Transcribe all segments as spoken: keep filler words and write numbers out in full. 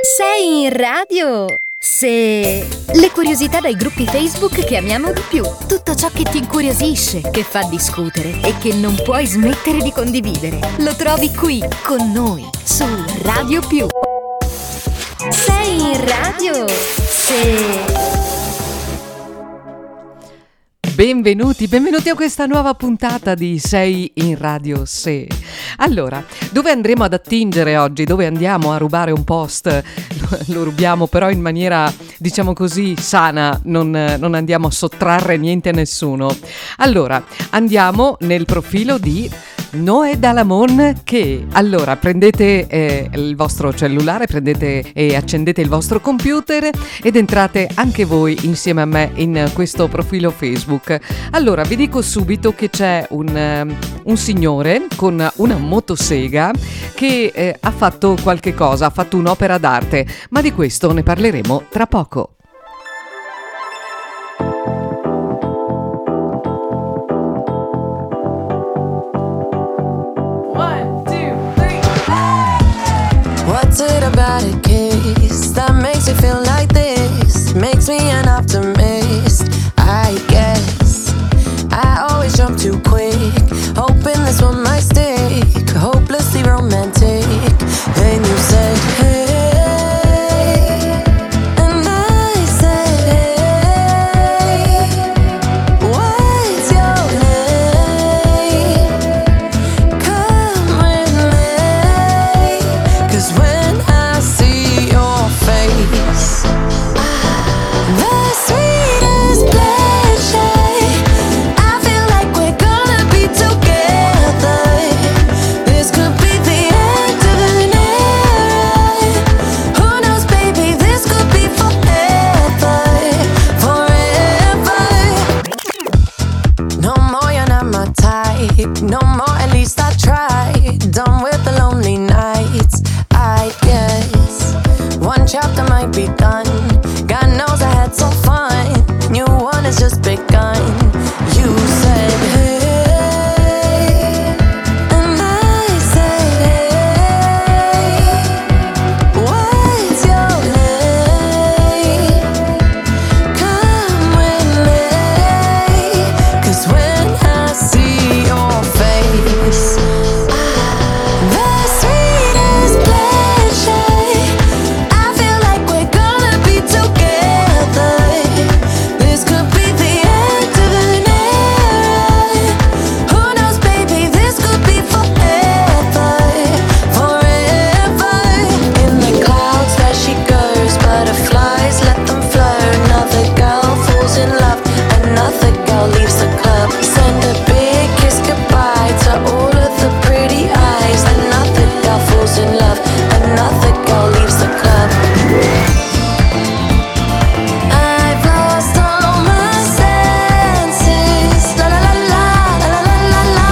Sei in radio? Se... Le curiosità dai gruppi Facebook che amiamo di più. Tutto ciò che ti incuriosisce, che fa discutere e che non puoi smettere di condividere. Lo trovi qui, con noi, su Radio Più. Sei in radio? Se... Benvenuti, benvenuti a questa nuova puntata di Sei in Radio Se. Allora, dove andremo ad attingere oggi? Dove andiamo a rubare un post? Lo, lo rubiamo però in maniera, diciamo così, sana, non, non andiamo a sottrarre niente a nessuno. Allora, andiamo nel profilo di Noè Dalamon che, allora, prendete eh, il vostro cellulare, prendete e accendete il vostro computer ed entrate anche voi insieme a me in questo profilo Facebook. Allora, vi dico subito che c'è un, uh, un signore con una motosega che eh, ha fatto qualche cosa, ha fatto un'opera d'arte, ma di questo ne parleremo tra poco. What's it about a kiss that makes you feel like this? Makes me an optimist, I guess. I always jump too quick, hoping this one might stick. Hopelessly romantic. Then you said, hey, and I said, hey, what's your name? Come with me, 'cause when I see your face, the sweetest pleasure, I feel like we're gonna be together. This could be the end of the night. Who knows, baby, this could be forever, forever. No more, you're not my type. No more, at least I tried. Done with the lonely nights, I guess. One chapter might be done. God knows I had some fun. New one has just begun. You said, hey, and I said, hey, what's your name? Come with me, 'cause when I see your face, the sweetest pleasure, I feel like we're gonna be together. This could be the end of the night. Who knows, baby, this could be forever, forever. In the clouds there she goes, butterflies let them flow. Another girl falls in love, another girl leaves the club. Send a big kiss goodbye to all of the pretty eyes. Another girl falls in love, another girl leaves the club. I've lost all my senses. La la la la, la la la la.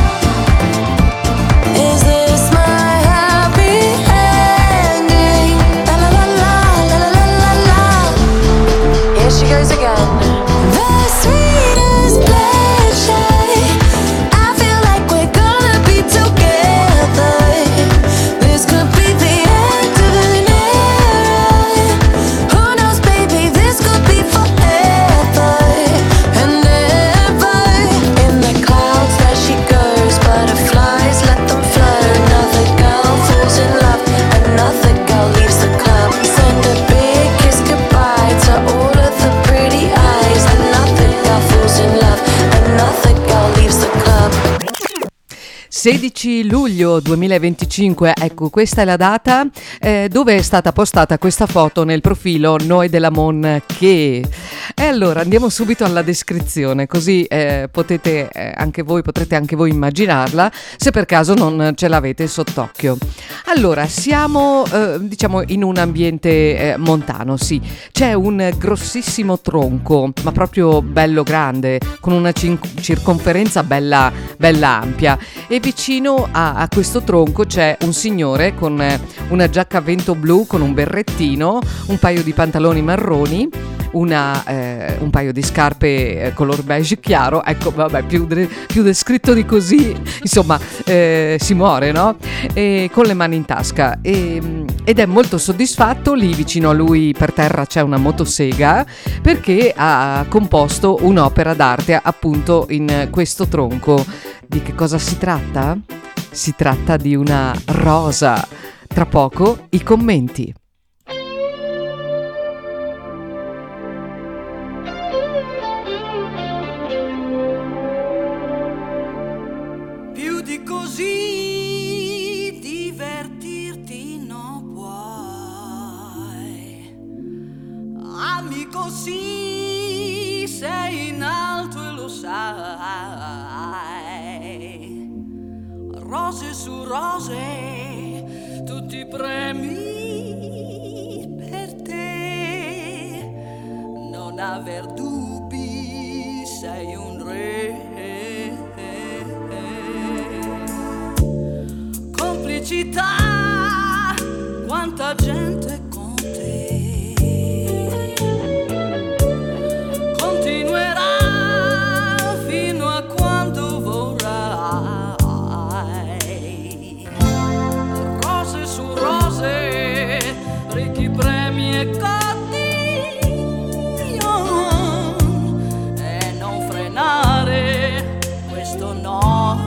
Is this my happy ending? La la la la, la la la la la. Here she goes again. The sweetest pleasure, I feel like we're gonna be together. This could be the end of the night. Who knows, baby, this could be forever and ever. In the clouds there she goes, butterflies let them flow. Another girl falls in love, another girl leaves the club. Send a big kiss goodbye to all of the pretty eyes. Another girl falls in love, another girl leaves the club. sedici luglio duemilaventicinque, ecco, questa è la data eh, dove è stata postata questa foto nel profilo Noè Dalamon che... E allora andiamo subito alla descrizione, così eh, potete eh, anche voi potrete anche voi immaginarla se per caso non ce l'avete sott'occhio. Allora, siamo eh, diciamo in un ambiente eh, montano, sì. C'è un grossissimo tronco, ma proprio bello grande, con una cin- circonferenza bella bella ampia, e vicino a, a questo tronco c'è un signore con eh, una giacca a vento blu, con un berrettino, un paio di pantaloni marroni, una, eh, un paio di scarpe eh, color beige chiaro. Ecco, vabbè, più, de- più descritto di così, insomma, eh, si muore, no? E con le mani in tasca. E ed è molto soddisfatto. Lì vicino a lui per terra c'è una motosega, perché ha composto un'opera d'arte appunto in questo tronco. Di che cosa si tratta? Si tratta di una rosa. Tra poco i commenti. Più di così divertirti non puoi. Amico, sì, sei in alto e lo sai. Rose su rose, tutti i premi per te. Non aver dubbi, sei un re. Complicità, quanta gente con te. Continuerà fino a quando vorrai. Rose su rose, ricchi premi e cotillon. E non frenare questo no.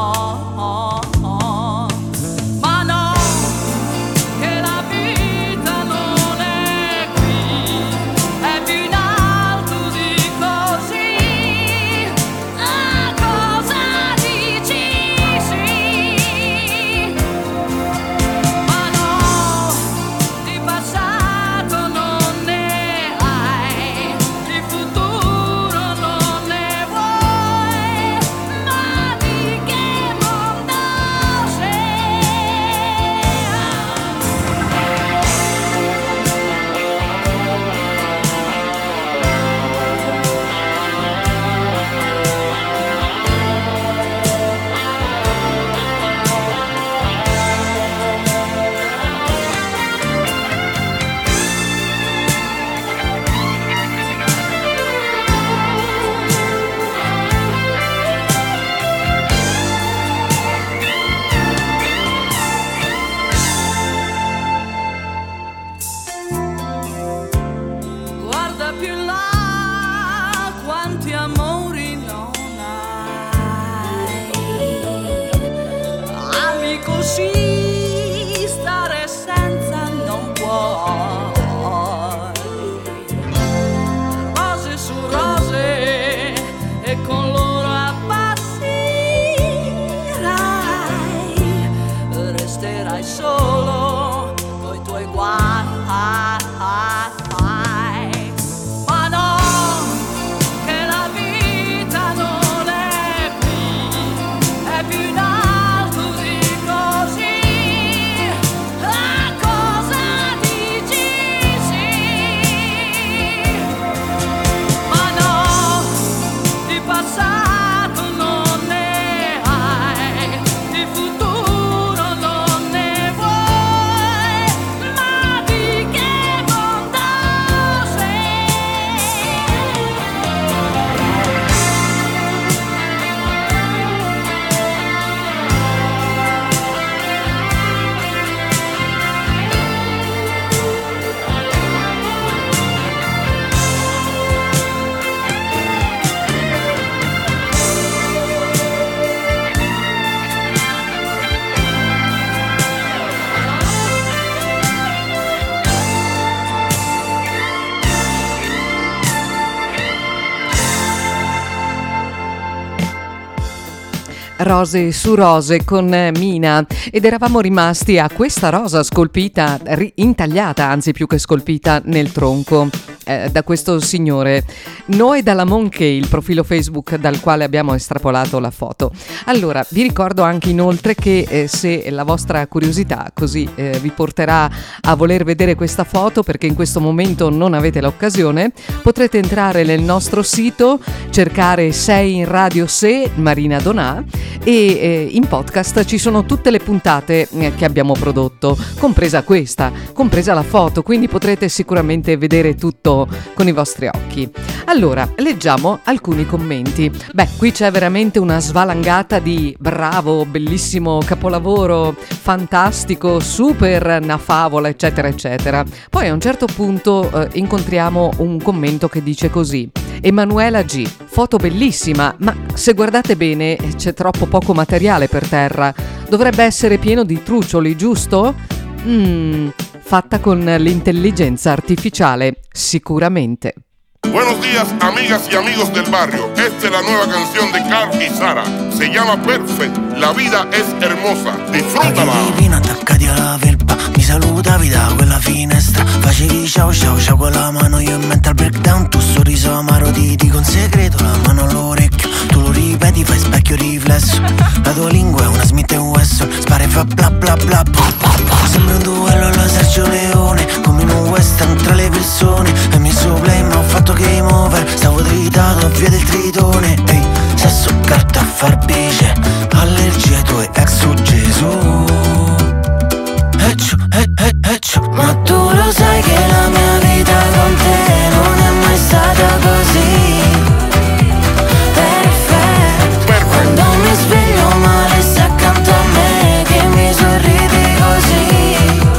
Rose su rose con Mina, ed eravamo rimasti a questa rosa scolpita, ri- intagliata anzi più che scolpita nel tronco eh, da questo signore. Noi dalla Monkey, il profilo Facebook dal quale abbiamo estrapolato la foto. Allora vi ricordo anche inoltre che eh, se la vostra curiosità così eh, vi porterà a voler vedere questa foto, perché in questo momento non avete l'occasione, potrete entrare nel nostro sito, cercare Sei in Radio Se, Marina Donà, e eh, in podcast ci sono tutte le puntate eh, che abbiamo prodotto, compresa questa, compresa la foto, quindi potrete sicuramente vedere tutto tutto con i vostri occhi. Allora, leggiamo alcuni commenti. Beh, qui c'è veramente una svalangata di bravo, bellissimo, capolavoro, fantastico, super, una favola, eccetera, eccetera. Poi a un certo punto eh, incontriamo un commento che dice così: Emanuela G, foto bellissima, ma se guardate bene c'è troppo poco materiale per terra. Dovrebbe essere pieno di trucioli, giusto? Mmm, fatta con l'intelligenza artificiale, sicuramente. Buenos días, amigas y amigos del barrio. Esta es la nueva canción de Carl y Sara. Se llama Perfect. La vida es hermosa. Disfrútala. Divina, attaccati alla felpa. Mi salutavi da quella finestra. Facevi ciao ciao ciao con la mano. Io in mental breakdown. Tu sorriso amaro ti dico un segreto. La mano all'orecchio. Tu lo ripeti, fai specchio riflesso. La tua lingua è una Smith e Wesson. Spara e fa bla bla bla. Sembra un duello alla Sergio Leone. Come in un western tra le persone. E mi play ma ho fatto game over. Stavo tritato via del tritone. Ehi, sesso, carta, farbice. Allergie ai tuoi ex su Gesù. Eccio, e, e, eccio. Ma tu lo sai che la mia vita con te non è mai stata così perfetta. Quando mi sveglio male sei accanto a me che mi sorridi così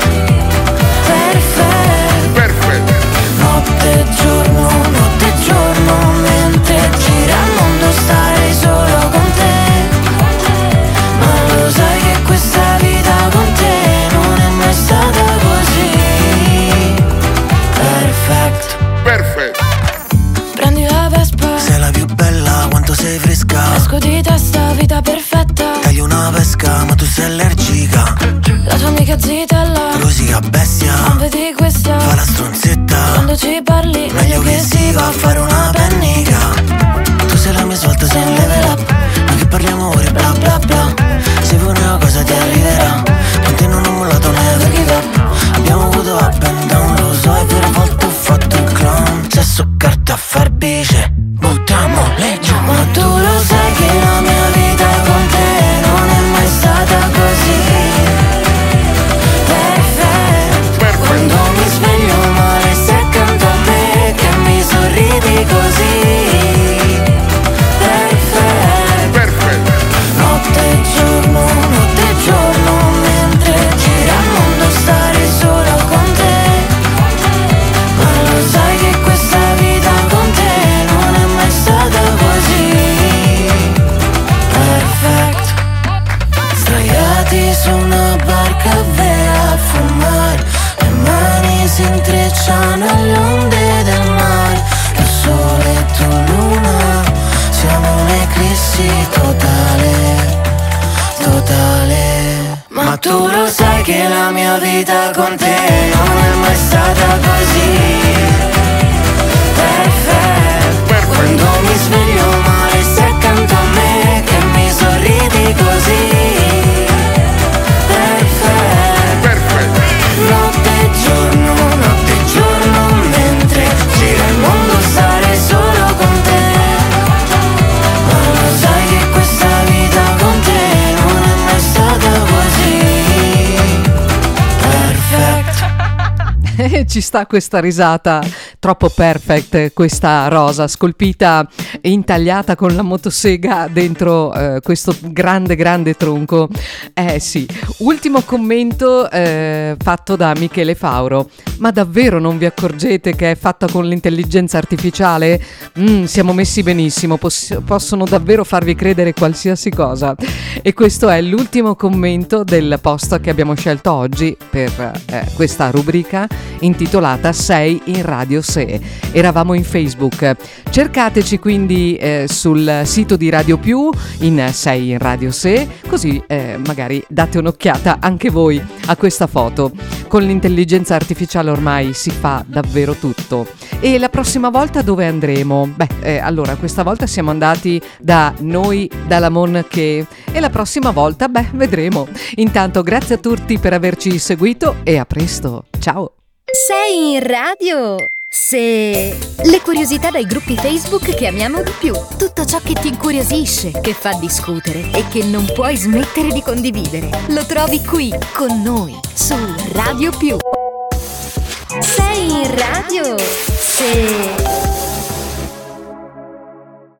perfetta. Notte e giorno, notte e giorno, mentre gira il mondo starei solo con te. Ma lo sai che questa vita con te non è mai stata così perfect. Perfect. Prendi la Vespa, Sei la più bella, quanto sei fresca. esco di testa, vita perfetta. Tagli una pesca, ma tu sei allergica. La tua amica zitella, Rosica bestia, non vedi questa. fa la stronzetta. Quando ci parli, Meglio che si va a fare una pennica. Tu sei la mia svolta, sei un level up. Noi che parliamo ore bla bla bla. Se vuoi una cosa ti arriverà. Con te non ho mollato, never give up. Abbiamo avuto up and down, lo so, è vero, a volte ho fatto il clown. Sesso, carta, farbice, buttiamo le giù. Ma tu lo sai che la mia vita con te non è mai stata così perfetta. Quando mi sveglio male sei accanto a me che mi sorridi così perfetta. Perfect. Notte e giorno, notte e giorno, mentre gira il mondo stare solo con te. Ma lo sai che questa vita con te non è mai stata così perfect. Sdraiati su una barca a vela a fumare, le mani si intrecciano alle onde del mare. Io sole e tu luna, siamo un'eclissi totale, totale. Ma tu lo sai che la mia vita con te non è mai stata così perfetta. Quando mi sveglio male sei accanto a me che mi sorridi così perfetta. Perfect. Notte e giorno, notte e giorno, mentre gira il mondo stare solo con te. Ma lo sai che questa vita con te non è mai stata così perfect. Ci sta questa risata troppo perfect, questa rosa scolpita e intagliata con la motosega dentro eh, questo grande grande tronco. Eh sì, ultimo commento eh, fatto da Michele Fauro. Ma davvero non vi accorgete che è fatta con l'intelligenza artificiale? Mm, siamo messi benissimo, poss- possono davvero farvi credere qualsiasi cosa. E questo è l'ultimo commento del post che abbiamo scelto oggi per eh, questa rubrica intitolata Sei in Radio Se. Eravamo in Facebook. Cercateci quindi eh, sul sito di Radio Più in Sei in Radio Se, così eh, magari date un'occhiata anche voi a questa foto. Con l'intelligenza artificiale ormai si fa davvero tutto. E la prossima volta dove andremo? Beh, eh, allora questa volta siamo andati da Noi, dalla Mon che, e la prossima volta, beh, vedremo. Intanto grazie a tutti per averci seguito e a presto. Ciao! Sei in radio? Se... Le curiosità dai gruppi Facebook che amiamo di più. Tutto ciò che ti incuriosisce, che fa discutere e che non puoi smettere di condividere. Lo trovi qui, con noi, su Radio Più. Sei in radio? Se